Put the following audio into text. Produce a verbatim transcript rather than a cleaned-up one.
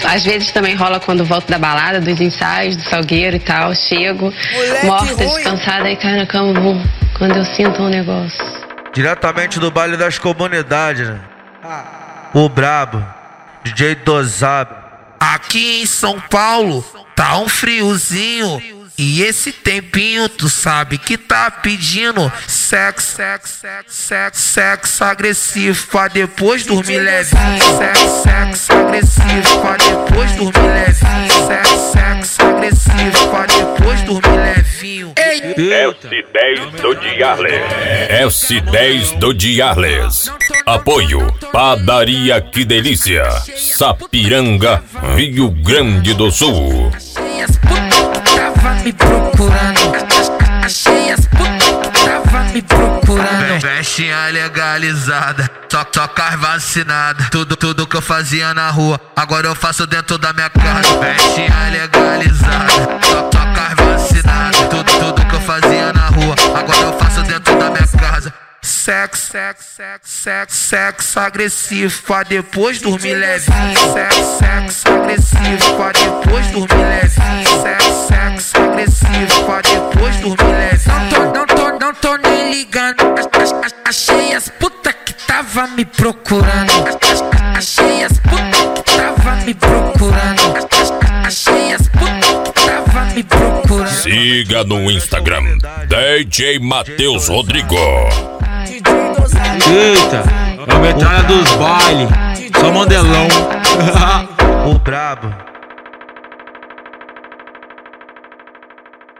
Às vezes também rola quando volto da balada, dos ensaios, do salgueiro e tal. Chego, moleque morta, ruim. Descansada e caio na cama, bum, quando eu sinto um negócio. Diretamente do baile das comunidades, né? O brabo, D J Dozab. Aqui em São Paulo tá um friozinho. E esse tempinho tu sabe que tá pedindo sexo, sexo, sexo, sexo, sexo agressivo pra depois dormir leve. Sexo, sexo agressivo pra depois dormir leve. Sexo, sexo agressivo pra depois dormir levinho. S dez do Diarles. S dez do Diarles. Apoio Padaria Que Delícia, Sapiranga, Rio Grande do Sul. Me procurando, achei as putas, tava me procurando. Festinha legalizada, só tocar vacinada. Tudo, tudo que eu fazia na rua, agora eu faço dentro da minha casa. Festinha legalizada, só tocar vacinada. Tudo, tudo que eu fazia na rua, agora eu faço dentro da minha casa. Sexo, sexo, sexo, sexo, sexo agressivo pra depois dormir leve. Sexo, sexo agressivo pra depois dormir leve. Sexo, sexo agressivo pra depois dormir leve. Não tô, não tô, não tô nem ligando. Achei as putas que tava me procurando. Achei as putas que tava me procurando. Achei as putas que tava me procurando. Siga no Instagram D J Matheus Rodrigo. Eita, é a metralha dos bailes, só mandelão. O brabo.